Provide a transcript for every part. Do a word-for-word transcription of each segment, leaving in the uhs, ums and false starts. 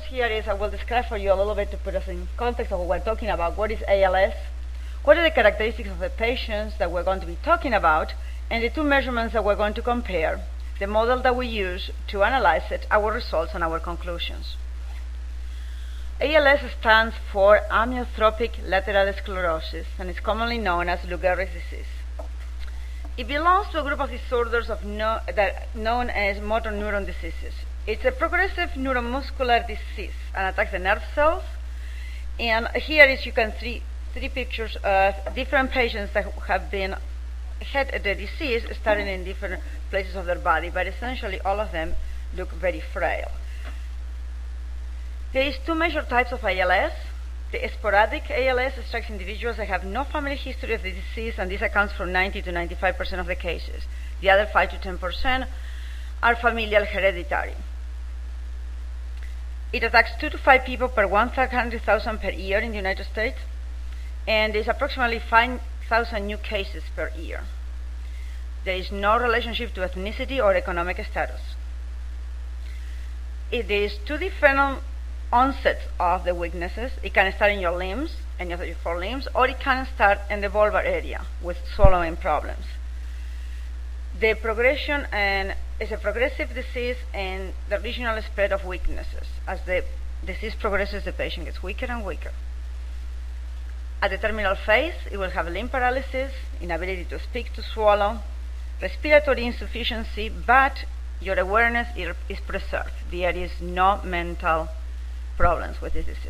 here is I will describe for you a little bit to put us in context of what we're talking about. What is A L S? What are the characteristics of the patients that we're going to be talking about? And the two measurements that we're going to compare, the model that we use to analyze it, our results, and our conclusions. A L S stands for amyotrophic lateral sclerosis and is commonly known as Lou Gehrig's disease. It belongs to a group of disorders of no, that known as motor neuron diseases. It's a progressive neuromuscular disease and attacks the nerve cells. And here is you can see three pictures of different patients that have been had the disease starting in different places of their body, but essentially all of them look very frail. There is two major types of A L S. The sporadic A L S strikes individuals that have no family history of the disease, and this accounts for ninety to ninety-five percent of the cases. The other five to ten percent are familial hereditary. It attacks two to five people per one hundred thousand per year in the United States, and there's approximately five thousand new cases per year. There is no relationship to ethnicity or economic status. It is two different onsets of the weaknesses. It can start in your limbs, any of your four limbs, or it can start in the vulvar area with swallowing problems. The progression and is a progressive disease and the regional spread of weaknesses. As the disease progresses, the patient gets weaker and weaker. At the terminal phase, it will have limb paralysis, inability to speak, to swallow, respiratory insufficiency, but your awareness is preserved. There is no mental problems with this disease.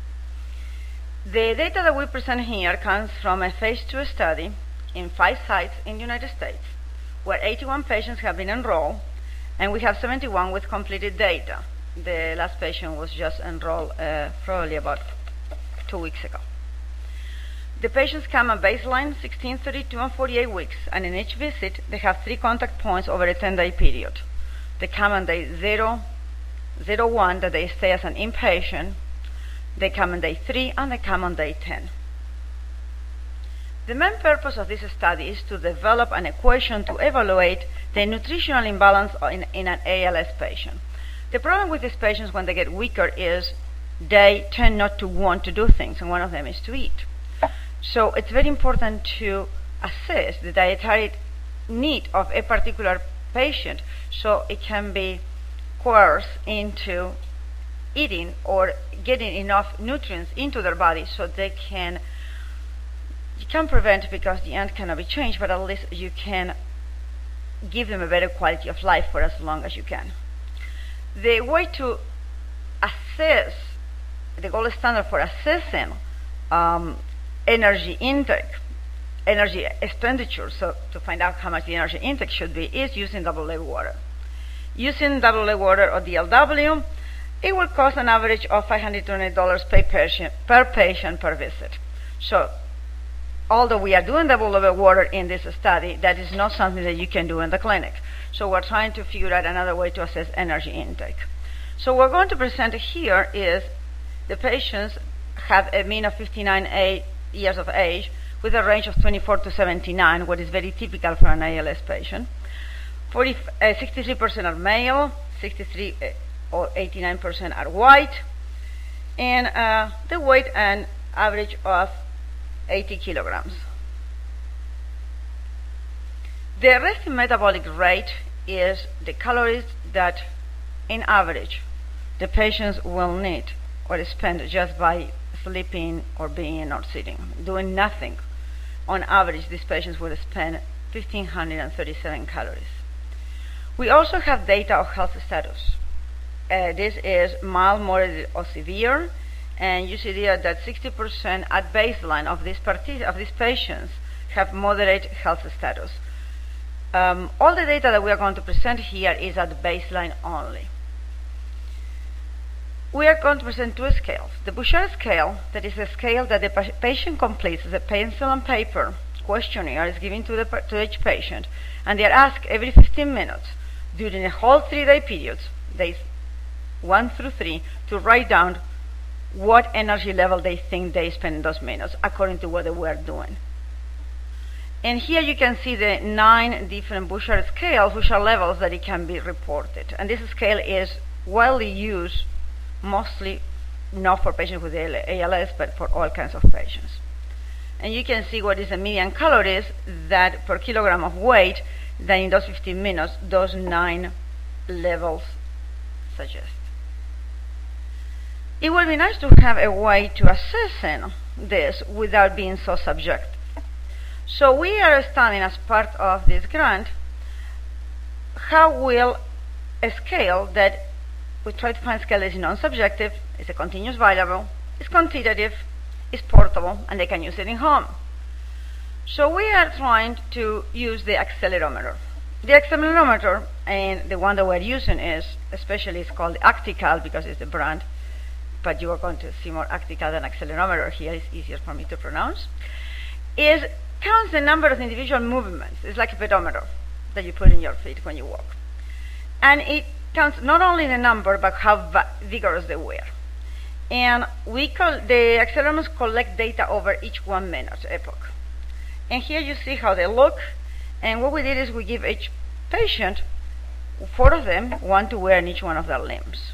The data that we present here comes from a phase two study in five sites in the United States, where eighty-one patients have been enrolled, and we have seventy-one with completed data. The last patient was just enrolled uh, probably about two weeks ago. The patients come at baseline sixteen, thirty-two, and forty-eight weeks, and in each visit they have three contact points over a ten-day period. They come on day zero, zero, one, that they stay as an inpatient. They come on day three, and they come on day ten. The main purpose of this study is to develop an equation to evaluate the nutritional imbalance in, in an A L S patient. The problem with these patients when they get weaker is they tend not to want to do things, and one of them is to eat. So it's very important to assess the dietary need of a particular patient so it can be coerced into eating or getting enough nutrients into their body so they can, you can prevent because the end cannot be changed, but at least you can give them a better quality of life for as long as you can. The way to assess, the gold standard for assessing um, energy intake, energy expenditure, so to find out how much the energy intake should be, is using double A water. Using double A water or D L W, it will cost an average of five hundred twenty dollars per patient, per patient per visit. So, although we are doing double A water in this study, that is not something that you can do in the clinic. So we're trying to figure out another way to assess energy intake. So what we're going to present here is the patients have a mean of fifty-nine years of age with a range of twenty-four to seventy-nine, what is very typical for an A L S patient. forty, uh, sixty-three percent are male, sixty-three uh, or eighty-nine percent are white, and uh, the weight an average of eighty kilograms. The resting metabolic rate is the calories that, in average, the patients will need or spend just by sleeping or being or sitting, doing nothing. On average, these patients will spend one thousand five hundred thirty-seven calories. We also have data of health status. Uh, this is mild, moderate, or severe, and you see there that sixty percent at baseline of these, partic- of these patients have moderate health status. Um, all the data that we are going to present here is at baseline only. We are going to present two scales. The Bouchard scale, that is a scale that the pa- patient completes as a pencil and paper questionnaire is given to, the, to each patient, and they are asked every fifteen minutes during a whole three-day period, days one through three, to write down what energy level they think they spend in those minutes according to what they were doing. And here you can see the nine different Bouchard scales, which are levels that it can be reported. And this scale is widely used mostly not for patients with A L S, but for all kinds of patients. And you can see what is the median calories that per kilogram of weight that in those fifteen minutes, those nine levels suggest. It would be nice to have a way to assess this without being so subjective. So we are studying, as part of this grant, how will a scale that we try to find scale that is non-subjective, is a continuous variable, is quantitative, is portable, and they can use it in home. So we are trying to use the accelerometer. The accelerometer, and the one that we're using is, especially it's called Actical because it's the brand, but you are going to see more Actical than accelerometer here, it's easier for me to pronounce, is counts the number of individual movements. It's like a pedometer that you put in your feet when you walk. And it counts not only the number, but how vigorous they were. And we call, the accelerometers collect data over each one minute epoch. And here you see how they look. And what we did is we give each patient, four of them, one to wear in each one of their limbs.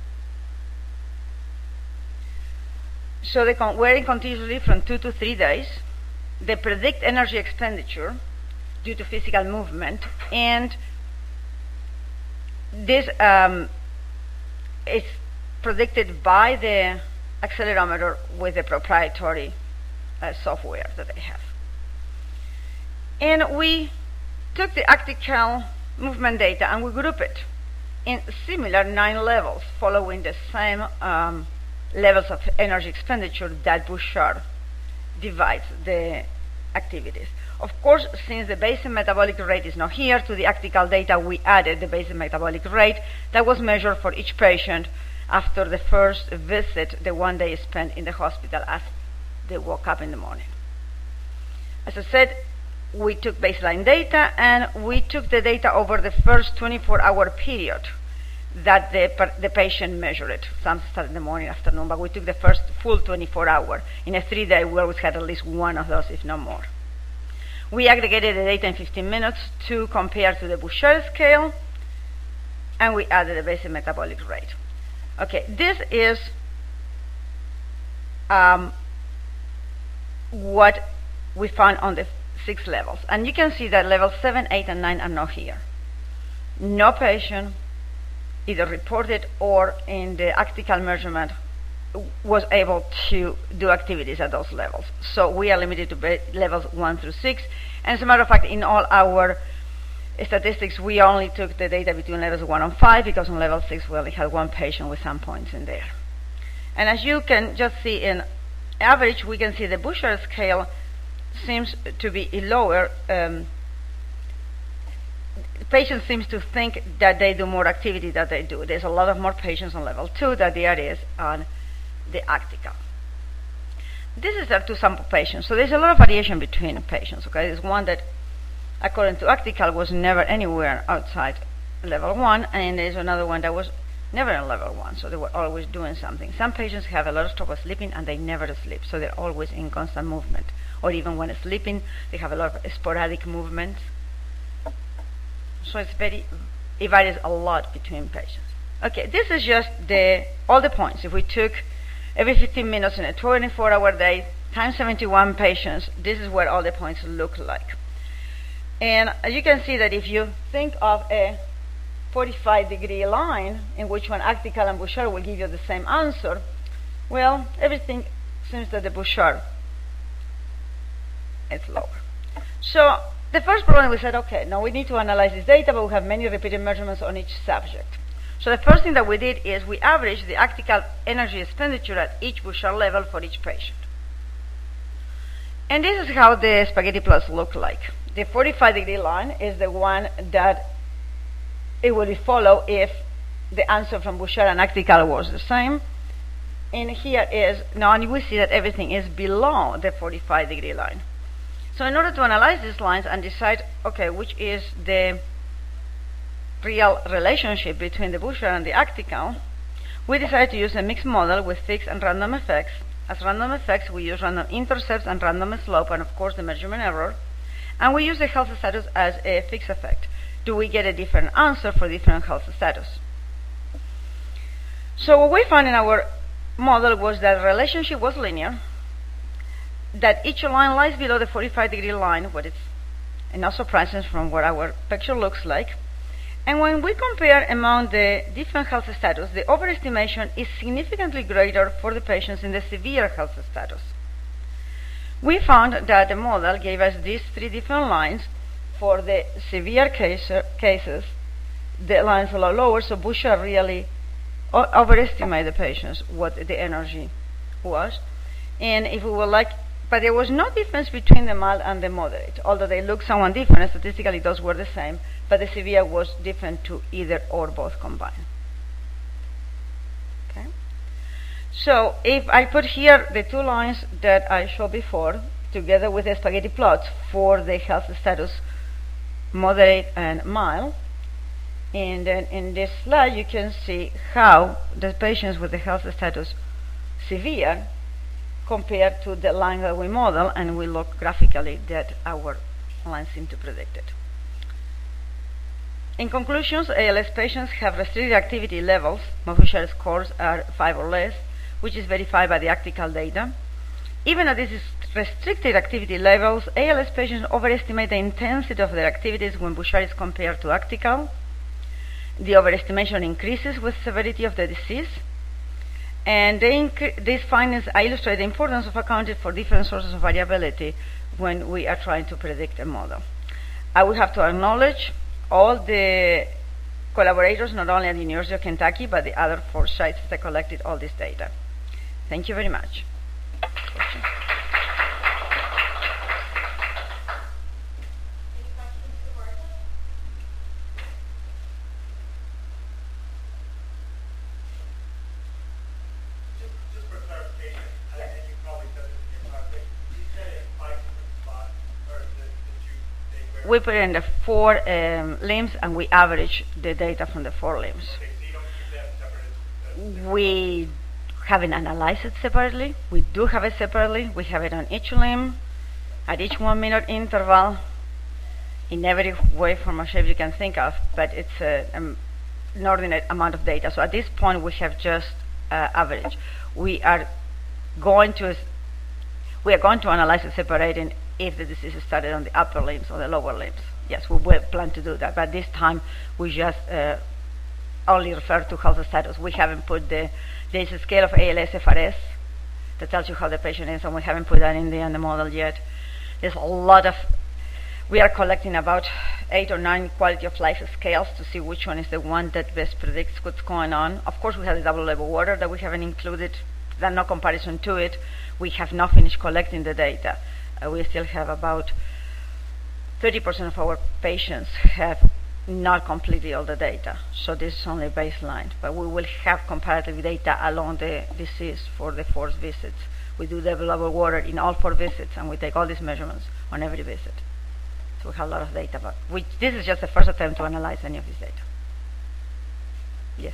So they can wear it continuously from two to three days. They predict energy expenditure due to physical movement, and this um, is predicted by the accelerometer with the proprietary uh, software that they have. And we took the Actical movement data and we group it in similar nine levels, following the same um, levels of energy expenditure that Bouchard divides the activities. Of course, since the basic metabolic rate is not here, to the Actical data we added the basic metabolic rate that was measured for each patient after the first visit, the one they spent in the hospital as they woke up in the morning. As I said, we took baseline data and we took the data over the first twenty-four hour period that the, the patient measured it. Some started in the morning, afternoon, but we took the first full twenty-four hour. In a three day, we always had at least one of those, if not more. We aggregated the data in fifteen minutes to compare to the Bouchard scale, and we added the basic metabolic rate. Okay, this is um, what we found on the six levels. And you can see that levels seven, eight, and nine are not here. No patient either reported or in the Actical measurement was able to do activities at those levels. So we are limited to levels one through six. And as a matter of fact, in all our statistics, we only took the data between levels one and five, because on level six we only had one patient with some points in there. And as you can just see in average, we can see the Bouchard scale seems to be lower. Um, Patients seems to think that they do more activity than they do. There's a lot of more patients on level two than there is on the Actical. This is our two sample patients, so there's a lot of variation between patients. Okay, there's one that, according to Actical, was never anywhere outside level one, and there's another one that was never in level one, so they were always doing something. Some patients have a lot of trouble sleeping, and they never sleep, so they're always in constant movement. Or even when sleeping, they have a lot of sporadic movements. So it's very, it varies a lot between patients. Okay, this is just the all the points. If we took every fifteen minutes in a twenty-four hour day times seventy-one patients, this is what all the points look like. And as you can see that if you think of a forty-five degree line in which one Actical and Bouchard will give you the same answer, well, everything seems that the Bouchard is lower. So the first problem, we said, okay, now we need to analyze this data, but we have many repeated measurements on each subject. So the first thing that we did is we averaged the Actical energy expenditure at each Bouchard level for each patient. And this is how the spaghetti plots look like. The forty-five degree line is the one that it will follow if the answer from Bouchard and Actical was the same. And here is, now and we see that everything is below the forty-five degree line. So in order to analyze these lines and decide, okay, which is the real relationship between the Bouchard and the Actical, we decided to use a mixed model with fixed and random effects. As random effects, we use random intercepts and random slope, and of course the measurement error. And we use the health status as a fixed effect. Do we get a different answer for different health status? So what we found in our model was that the relationship was linear, that each line lies below the forty-five degree line, what it's not surprising from what our picture looks like. And when we compare among the different health status, the overestimation is significantly greater for the patients in the severe health status. We found that the model gave us these three different lines. For the severe case, cases, the lines are lower, so Bouchard really overestimate the patients, what the energy was. And if we were like, but there was no difference between the mild and the moderate, although they look somewhat different. Statistically, those were the same, but the severe was different to either or both combined. Okay. So if I put here the two lines that I showed before, together with the spaghetti plots for the health status moderate and mild, and then in this slide you can see how the patients with the health status severe compared to the line that we model, and we look graphically that our lines seem to predict it. In conclusions, A L S patients have restricted activity levels. Bouchard scores are five or less, which is verified by the Actical data. Even at these restricted activity levels, A L S patients overestimate the intensity of their activities when Bouchard is compared to Actical. The overestimation increases with severity of the disease. And they these findings illustrate the importance of accounting for different sources of variability when we are trying to predict a model. I would have to acknowledge all the collaborators, not only at the University of Kentucky, but the other four sites that collected all this data. Thank you very much. Questions? We put in the four um, limbs and we average the data from the four limbs. Okay, so you don't keep that separate as, as We haven't analyzed it separately. We do have it separately. We have it on each limb, at each one minute interval, in every way, form, or shape you can think of, but it's a, um, an inordinate amount of data. So at this point we have just uh, average. We are going to we are going to analyze it separating if the disease started on the upper limbs or the lower limbs. Yes, we will plan to do that, but this time we just uh, only refer to health status. We haven't put the, there's a scale of A L S F R S that tells you how the patient is, and we haven't put that in the, in the model yet. There's a lot of, we are collecting about eight or nine quality of life scales to see which one is the one that best predicts what's going on. Of course, we have the double level water that we haven't included. There's no comparison to it. We have not finished collecting the data. Uh, we still have about thirty percent of our patients have not completely all the data. So this is only baseline. But we will have comparative data along the disease for the four visits. We do double level water in all four visits, and we take all these measurements on every visit. So we have a lot of data. But we, this is just the first attempt to analyze any of this data. Yes.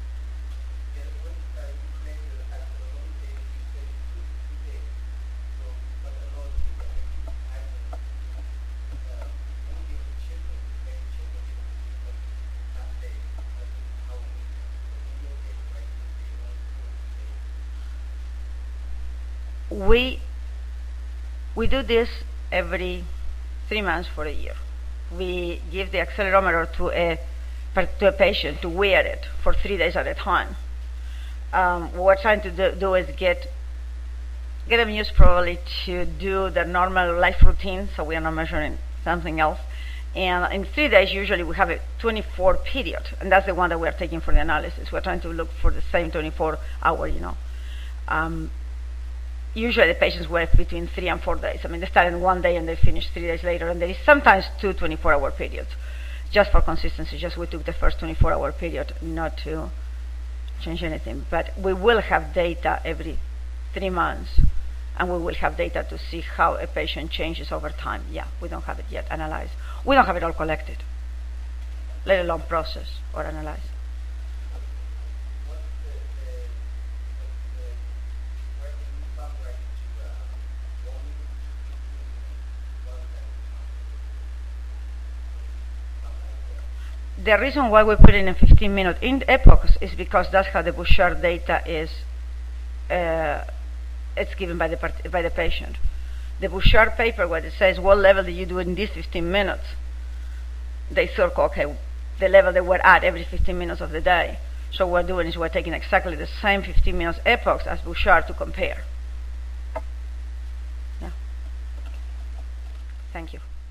We we do this every three months for a year. We give the accelerometer to a to a patient to wear it for three days at a time. Um, what we're trying to do, do is get get them used probably to do their normal life routine, so we are not measuring something else. And in three days, usually we have a twenty-four period, and that's the one that we are taking for the analysis. We're trying to look for the same twenty-four hour, you know. Um, Usually the patients work between three and four days. I mean, they start in one day and they finish three days later, and there is sometimes two twenty-four hour periods, just for consistency. Just we took the first twenty-four hour period, not to change anything. But we will have data every three months, and we will have data to see how a patient changes over time. Yeah, we don't have it yet analyzed. We don't have it all collected, let alone processed or analyzed. the reason why we put in a fifteen minute in epochs is because that's how the Bouchard data is. Uh, it's given by the part- by the patient. The Bouchard paper, where it says what level did you do in these fifteen minutes, they thought, okay, the level they were at every fifteen minutes of the day. So what we're doing is we're taking exactly the same fifteen minutes epochs as Bouchard to compare. Yeah. Thank you.